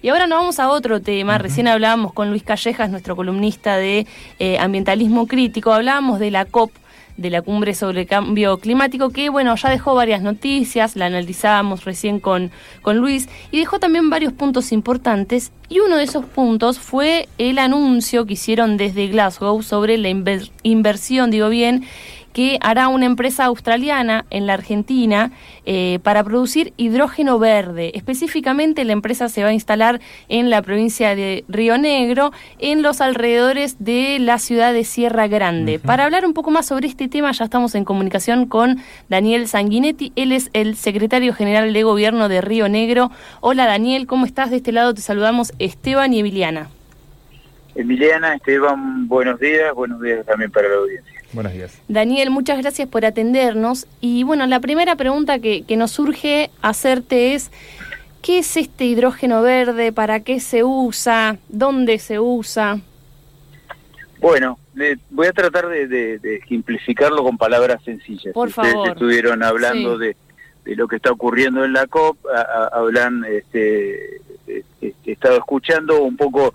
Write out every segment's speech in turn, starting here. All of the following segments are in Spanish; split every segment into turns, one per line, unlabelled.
Y ahora nos vamos a otro tema. Recién hablábamos con Luis Callejas, nuestro columnista de ambientalismo crítico, hablábamos de la COP, de la Cumbre sobre el Cambio Climático, que bueno, ya dejó varias noticias, la analizábamos recién con Luis, y dejó también varios puntos importantes, y uno de esos puntos fue el anuncio que hicieron desde Glasgow sobre la inversión, que hará una empresa australiana en la Argentina para producir hidrógeno verde. Específicamente, la empresa se va a instalar en la provincia de Río Negro, en los alrededores de la ciudad de Sierra Grande. Para hablar un poco más sobre este tema, ya estamos en comunicación con Daniel Sanguinetti. Él es el secretario general de Gobierno de Río Negro. Hola, Daniel, ¿cómo estás? De este lado te saludamos Esteban y Emiliana.
Emiliana, Esteban, buenos días también para la audiencia.
Buenos días.
Daniel, muchas gracias por atendernos. Y bueno, la primera pregunta que nos surge hacerte es, ¿qué es este hidrógeno verde? ¿Para qué se usa? ¿Dónde se usa?
Bueno, voy a tratar de ejemplificarlo con palabras sencillas.
Por favor.
Ustedes estuvieron hablando de lo que está ocurriendo en la COP, he estado escuchando un poco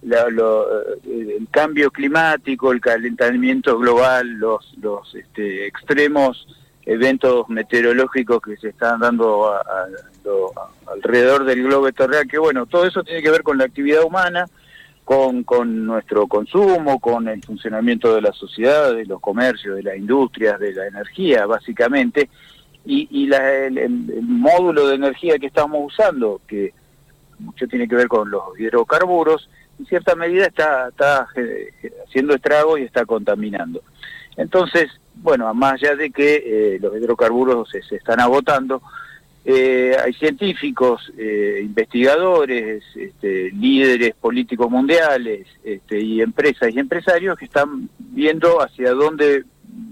el cambio climático, el calentamiento global, los extremos eventos meteorológicos que se están dando alrededor del globo terrestre, que bueno, todo eso tiene que ver con la actividad humana, con nuestro consumo, con el funcionamiento de la sociedad, de los comercios, de las industrias, de la energía, básicamente, y el módulo de energía que estamos usando, que mucho tiene que ver con los hidrocarburos, en cierta medida está haciendo estrago y está contaminando. Entonces, bueno, más allá de que los hidrocarburos se están agotando, hay científicos, investigadores, líderes políticos mundiales, y empresas y empresarios que están viendo hacia dónde,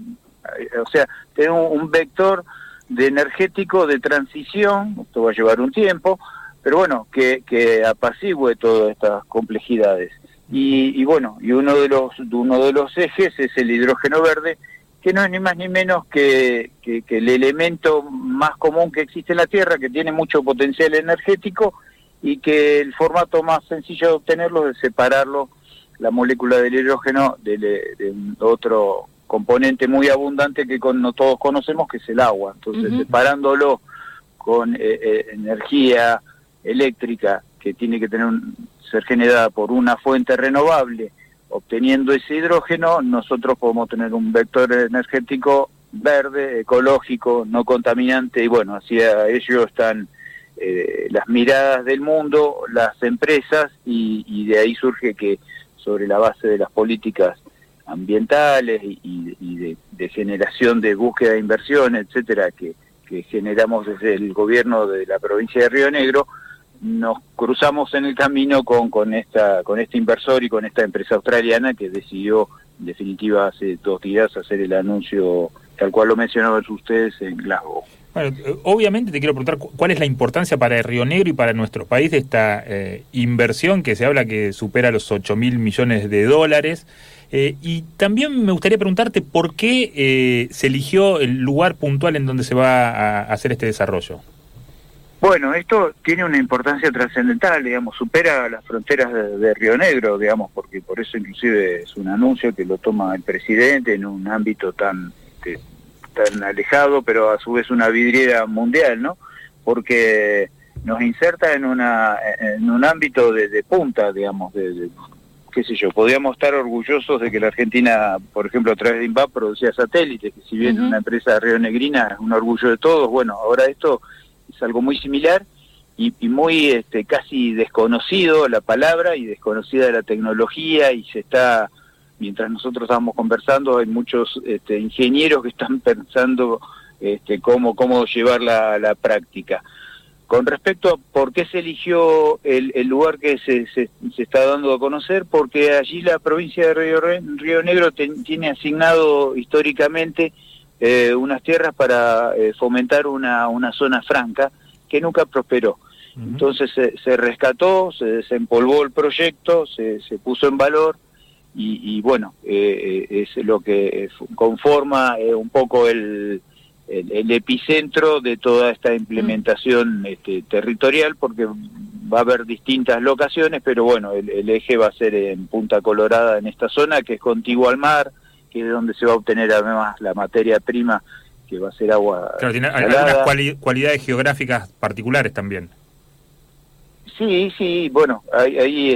o sea, tenemos un vector de energético de transición. Esto va a llevar un tiempo, pero bueno, que apacigüe todas estas complejidades. Y bueno, y uno de los ejes es el hidrógeno verde, que no es ni más ni menos que el elemento más común que existe en la Tierra, que tiene mucho potencial energético, y que el formato más sencillo de obtenerlo es separarlo, la molécula del hidrógeno, de otro componente muy abundante que no todos conocemos, que es el agua. Entonces, separándolo con energía eléctrica que tiene que ser generada por una fuente renovable, obteniendo ese hidrógeno, nosotros podemos tener un vector energético verde, ecológico, no contaminante, y bueno, hacia ello están las miradas del mundo, las empresas, y de ahí surge que sobre la base de las políticas ambientales y de generación de búsqueda de inversión, etcétera, que generamos desde el gobierno de la provincia de Río Negro, nos cruzamos en el camino con este inversor y con esta empresa australiana que decidió, en definitiva, hace 2 días hacer el anuncio, tal cual lo mencionaban ustedes, en Glasgow.
Bueno, obviamente te quiero preguntar cuál es la importancia para Río Negro y para nuestro país de esta inversión que se habla que supera los 8.000 millones de dólares. Y también me gustaría preguntarte por qué se eligió el lugar puntual en donde se va a hacer este desarrollo.
Bueno, esto tiene una importancia trascendental, digamos, supera las fronteras de Río Negro, digamos, porque por eso inclusive es un anuncio que lo toma el presidente en un ámbito tan alejado, pero a su vez una vidriera mundial, ¿no? Porque nos inserta en un ámbito de punta, digamos, qué sé yo, podríamos estar orgullosos de que la Argentina, por ejemplo, a través de INVAP producía satélites, que si bien es una empresa rionegrina es un orgullo de todos. Bueno, ahora esto es algo muy similar y muy casi desconocido la palabra y desconocida la tecnología, y se está, mientras nosotros estábamos conversando, hay muchos ingenieros que están pensando cómo llevarla a la práctica. Con respecto a por qué se eligió el lugar que se está dando a conocer, porque allí la provincia de Río Negro tiene asignado históricamente unas tierras para fomentar una zona franca que nunca prosperó. Entonces se rescató, se desempolvó el proyecto, se puso en valor, y bueno, es lo que conforma un poco el epicentro de toda esta implementación territorial, porque va a haber distintas locaciones, pero bueno, el eje va a ser en Punta Colorada, en esta zona que es contigua al mar, que es donde se va a obtener además la materia prima, que va a ser agua.
Claro, tiene algunas cualidades geográficas particulares también.
Sí, bueno, ahí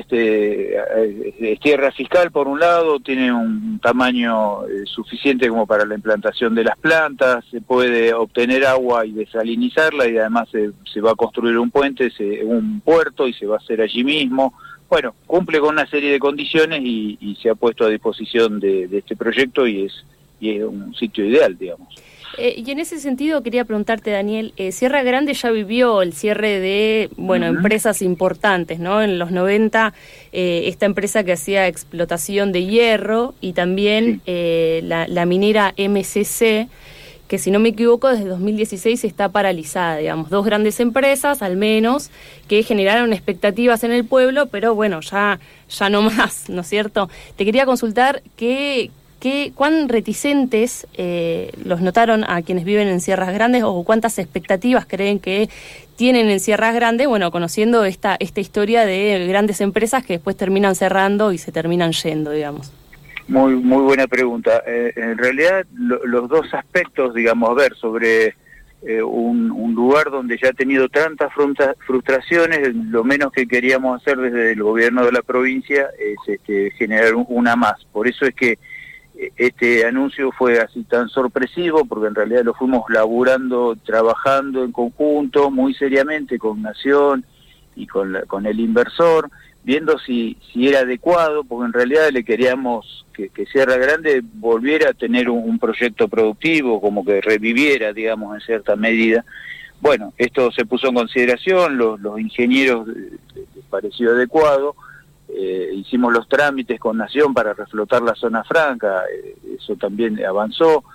es tierra fiscal por un lado, tiene un tamaño suficiente como para la implantación de las plantas, se puede obtener agua y desalinizarla, y además se va a construir un puente, un puerto, y se va a hacer allí mismo. Bueno, cumple con una serie de condiciones y se ha puesto a disposición de este proyecto, y es un sitio ideal, digamos.
Y en ese sentido quería preguntarte, Daniel, Sierra Grande ya vivió el cierre de, empresas importantes, ¿no? En los 90, esta empresa que hacía explotación de hierro, y también la minera MCC, que si no me equivoco desde 2016 está paralizada, digamos, dos grandes empresas al menos que generaron expectativas en el pueblo, pero bueno, ya no más, ¿no es cierto? Te quería consultar ¿cuán reticentes los notaron a quienes viven en Sierras Grandes, o cuántas expectativas creen que tienen en Sierras Grandes, conociendo esta historia de grandes empresas que después terminan cerrando y se terminan yendo, digamos?
Muy buena pregunta. En realidad, los dos aspectos, digamos, a ver, sobre un lugar donde ya ha tenido tantas frustraciones, lo menos que queríamos hacer desde el gobierno de la provincia es generar una más. Por eso es que este anuncio fue así tan sorpresivo, porque en realidad lo fuimos laburando, trabajando en conjunto, muy seriamente con Nación y con el inversor, viendo si era adecuado, porque en realidad le queríamos que Sierra Grande volviera a tener un proyecto productivo, como que reviviera, digamos, en cierta medida. Bueno, esto se puso en consideración, los ingenieros les pareció adecuado. Hicimos los trámites con Nación para reflotar la zona franca, eso también avanzó,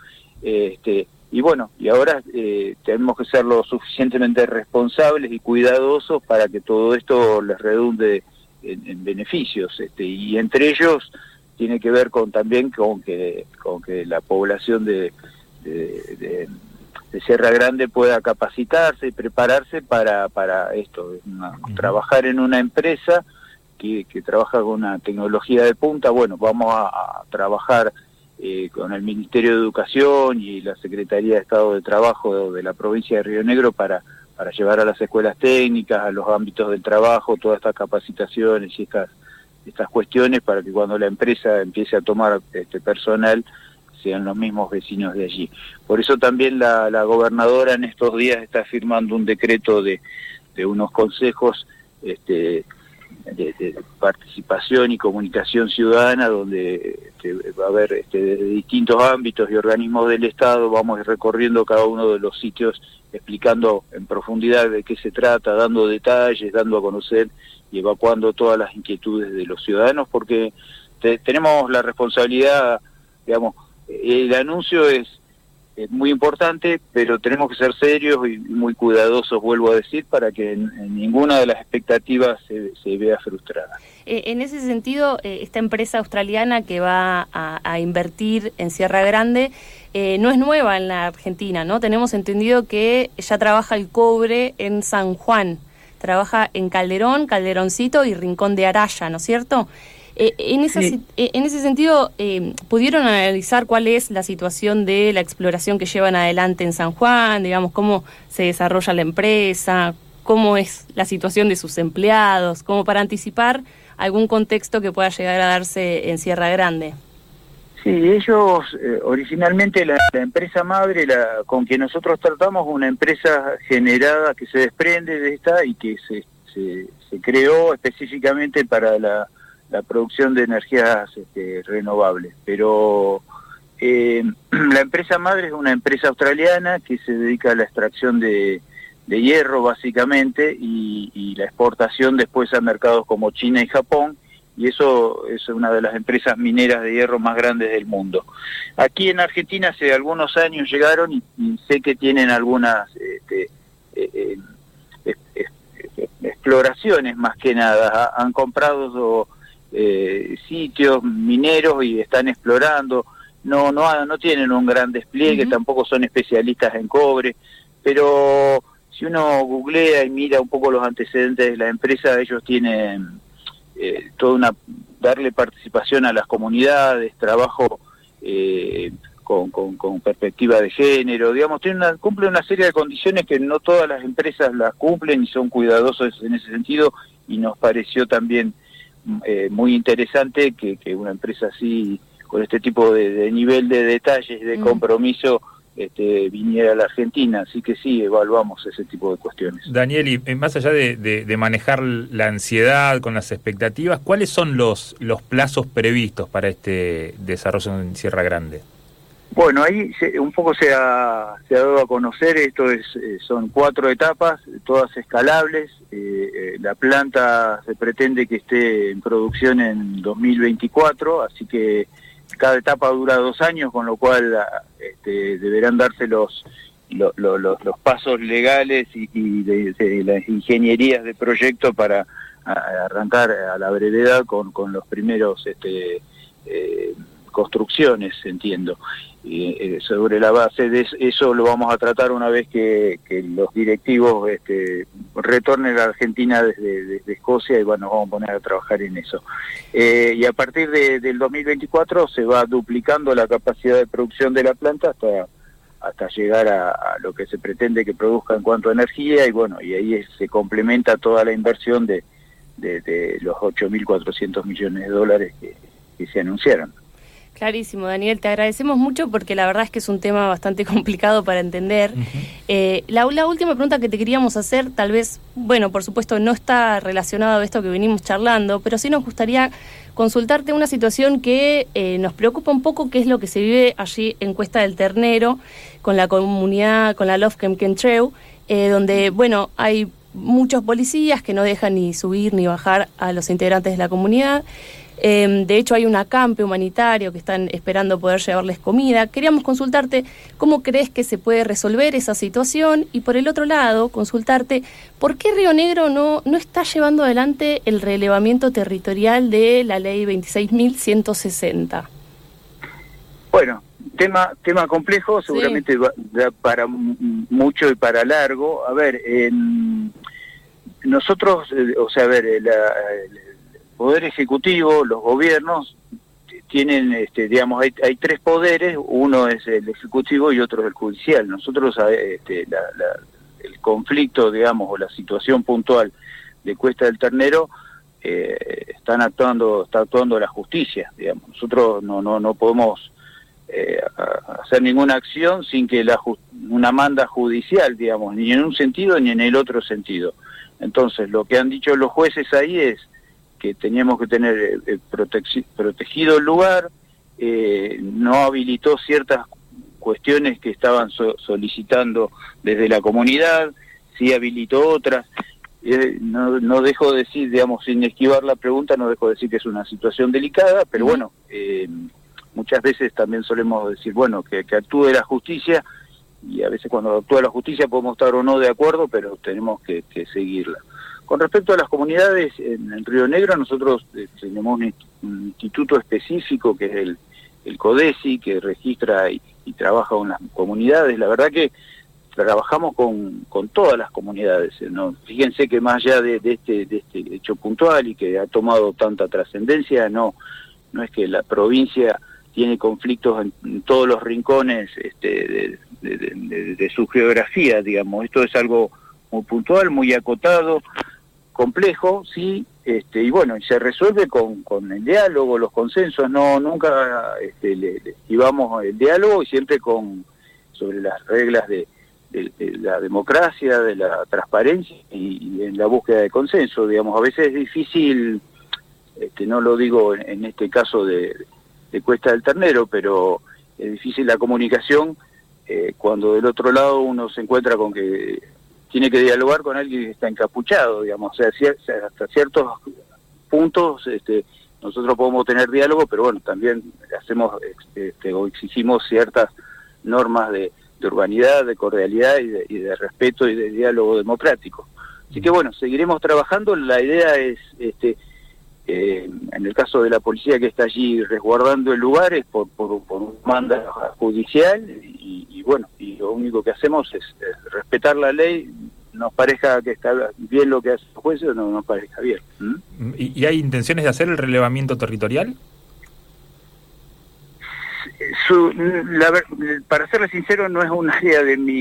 y bueno, y ahora tenemos que ser lo suficientemente responsables y cuidadosos para que todo esto les redunde en beneficios, y entre ellos tiene que ver también con que la población de Sierra Grande pueda capacitarse y prepararse para esto, trabajar en una empresa que trabaja con una tecnología de punta. Bueno, vamos a trabajar con el Ministerio de Educación y la Secretaría de Estado de Trabajo de la provincia de Río Negro para llevar a las escuelas técnicas, a los ámbitos del trabajo, todas estas capacitaciones y estas cuestiones, para que cuando la empresa empiece a tomar personal sean los mismos vecinos de allí. Por eso también la gobernadora en estos días está firmando un decreto de unos consejos de participación y comunicación ciudadana, donde va a haber desde distintos ámbitos y organismos del Estado, vamos a ir recorriendo cada uno de los sitios, explicando en profundidad de qué se trata, dando detalles, dando a conocer y evacuando todas las inquietudes de los ciudadanos, porque tenemos la responsabilidad, digamos, el anuncio es muy importante, pero tenemos que ser serios y muy cuidadosos, vuelvo a decir, para que en ninguna de las expectativas se vea frustrada.
En ese sentido, esta empresa australiana que va a invertir en Sierra Grande no es nueva en la Argentina, ¿no? Tenemos entendido que ya trabaja el cobre en San Juan, trabaja en Calderón, Calderoncito y Rincón de Araya, ¿no es cierto? En ese sentido, ¿pudieron analizar cuál es la situación de la exploración que llevan adelante en San Juan? Digamos, cómo se desarrolla la empresa, cómo es la situación de sus empleados, como para anticipar algún contexto que pueda llegar a darse en Sierra Grande?
Sí, ellos, originalmente la empresa madre con que nosotros tratamos, una empresa generada que se desprende de esta y que se creó específicamente para la producción de energías renovables, pero la empresa madre es una empresa australiana que se dedica a la extracción de hierro básicamente y la exportación después a mercados como China y Japón, y eso es una de las empresas mineras de hierro más grandes del mundo. Aquí en Argentina hace algunos años llegaron y sé que tienen algunas exploraciones más que nada, han comprado sitios mineros y están explorando. no tienen un gran despliegue, tampoco son especialistas en cobre, pero si uno googlea y mira un poco los antecedentes de la empresa, ellos tienen darle participación a las comunidades, trabajo con perspectiva de género, digamos, cumple una serie de condiciones que no todas las empresas las cumplen y son cuidadosos en ese sentido, y nos pareció también muy interesante que una empresa así, con este tipo de nivel de detalles, de compromiso, viniera a la Argentina, así que sí, evaluamos ese tipo de cuestiones.
Daniel, y más allá de manejar la ansiedad con las expectativas, ¿cuáles son los plazos previstos para este desarrollo en Sierra Grande?
Bueno, ahí un poco se ha dado a conocer, son 4 etapas, todas escalables. La planta se pretende que esté en producción en 2024, así que cada etapa dura 2 años, con lo cual deberán darse los pasos legales y de las ingenierías de proyecto para arrancar a la brevedad con los primeros construcciones, entiendo. Sobre la base de eso lo vamos a tratar una vez que los directivos retornen a la Argentina desde Escocia, y bueno, nos vamos a poner a trabajar en eso. Y a partir del 2024 se va duplicando la capacidad de producción de la planta hasta llegar a lo que se pretende que produzca en cuanto a energía, y bueno, y ahí se complementa toda la inversión de los 8.400 millones de dólares que se anunciaron.
Clarísimo, Daniel, te agradecemos mucho porque la verdad es que es un tema bastante complicado para entender. La última pregunta que te queríamos hacer, tal vez, bueno, por supuesto no está relacionado a esto que venimos charlando, pero sí nos gustaría consultarte una situación que nos preocupa un poco, que es lo que se vive allí en Cuesta del Ternero, con la comunidad, con la Lofkem Kentreu, donde, bueno, hay muchos policías que no dejan ni subir ni bajar a los integrantes de la comunidad. De hecho, hay un acampe humanitario que están esperando poder llevarles comida. Queríamos consultarte cómo crees que se puede resolver esa situación, y por el otro lado, consultarte por qué Río Negro no está llevando adelante el relevamiento territorial de la ley 26.160.
Bueno, tema complejo, seguramente da para mucho y para largo. A ver, nosotros, el Poder Ejecutivo, los gobiernos tienen, digamos, hay 3 poderes, uno es el Ejecutivo y otro es el Judicial. Nosotros, el conflicto, digamos, o la situación puntual de Cuesta del Ternero, está actuando la justicia, digamos. Nosotros no podemos hacer ninguna acción sin que una manda judicial, digamos, ni en un sentido ni en el otro sentido. Entonces, lo que han dicho los jueces ahí es que teníamos que tener protegido el lugar, no habilitó ciertas cuestiones que estaban solicitando desde la comunidad, sí habilitó otras. No dejo de decir, digamos, sin esquivar la pregunta, no dejo de decir que es una situación delicada, pero bueno, muchas veces también solemos decir, bueno, que actúe la justicia, y a veces cuando actúa la justicia podemos estar o no de acuerdo, pero tenemos que seguirla. Con respecto a las comunidades, en Río Negro nosotros tenemos un instituto específico que es el CODESI, que registra y trabaja con las comunidades. La verdad que trabajamos con todas las comunidades, ¿no? Fíjense que más allá de este hecho puntual y que ha tomado tanta trascendencia, no es que la provincia tiene conflictos en todos los rincones de su geografía, digamos. Esto es algo muy puntual, muy acotado, complejo, sí, y bueno, se resuelve con el diálogo, los consensos. Nunca le esquivamos el diálogo, y siempre sobre las reglas de la democracia, de la transparencia y en la búsqueda de consenso, digamos. A veces es difícil, no lo digo en este caso de Cuesta del Ternero, pero es difícil la comunicación cuando del otro lado uno se encuentra con que tiene que dialogar con alguien que está encapuchado, digamos. O sea, hasta ciertos puntos nosotros podemos tener diálogo, pero bueno, también hacemos o exigimos ciertas normas de urbanidad, de cordialidad y de respeto y de diálogo democrático. Así que bueno, seguiremos trabajando. La idea es en el caso de la policía que está allí resguardando el lugar es por un mando judicial y bueno, y lo único que hacemos es respetar la ley, nos parezca que está bien lo que hace el juez o no nos parezca bien.
¿Y hay intenciones de hacer el relevamiento territorial?
Para serle sincero, no es un área de mi...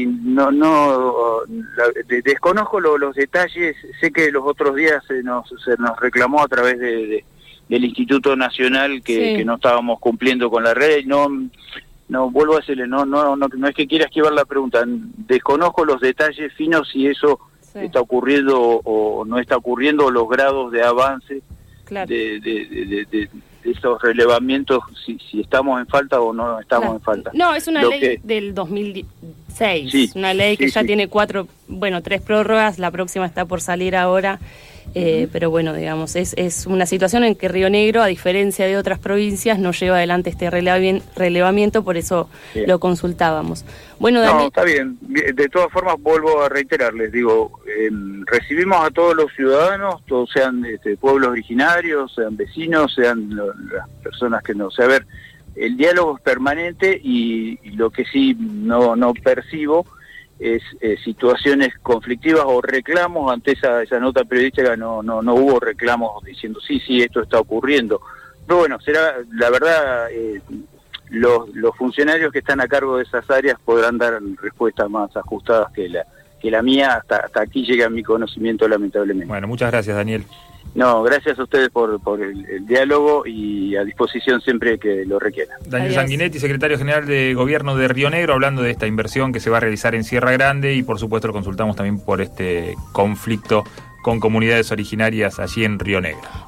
desconozco los detalles. Sé que los otros días se nos reclamó a través del Instituto Nacional que no estábamos cumpliendo con la red. No vuelvo a decirle, no es que quiera esquivar la pregunta. Desconozco los detalles finos si eso está ocurriendo o no está ocurriendo, o los grados de avance de esos relevamientos, si estamos en falta o no estamos en falta.
No, es una ley del 2006, una ley que ya tiene 3 prórrogas, la próxima está por salir ahora, pero bueno, digamos, es una situación en que Río Negro, a diferencia de otras provincias, no lleva adelante este relevamiento, por eso lo consultábamos. Bueno, Daniel...
No, está bien. De todas formas, vuelvo a reiterarles, digo, recibimos a todos los ciudadanos, todos sean pueblos originarios, sean vecinos, sean las personas que no... O sea, a ver, el diálogo es permanente y lo que sí no percibo es situaciones conflictivas o reclamos. Ante esa nota periodística no hubo reclamos diciendo sí, esto está ocurriendo. Pero bueno, será, la verdad, los funcionarios que están a cargo de esas áreas podrán dar respuestas más ajustadas que la mía. Hasta aquí llega mi conocimiento, lamentablemente.
Bueno, muchas gracias, Daniel.
No, gracias a ustedes por el diálogo y a disposición siempre que lo requieran.
Daniel Sanguinetti, secretario general de Gobierno de Río Negro, hablando de esta inversión que se va a realizar en Sierra Grande, y por supuesto lo consultamos también por este conflicto con comunidades originarias allí en Río Negro.